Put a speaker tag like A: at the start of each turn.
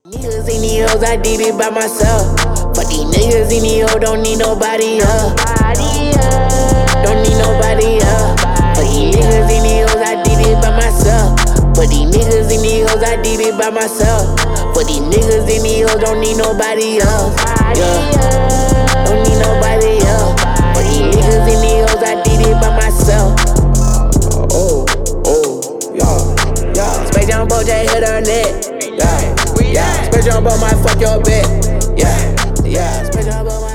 A: Niggas in these hoes, I did it by myself. But these niggas in these hoes don't need nobody else. Don't need nobody else. But these niggas in these hoes, I did it by myself. But these niggas in these hoes, I did it by myself. But these niggas in these hoes don't need nobody else. Yeah, don't need nobody else. But these niggas in these hoes, I did it by myself. Space Jumbo just hit her neck. Yeah, Space Jumbo might fuck your bitch. Yeah, Space Jumbo.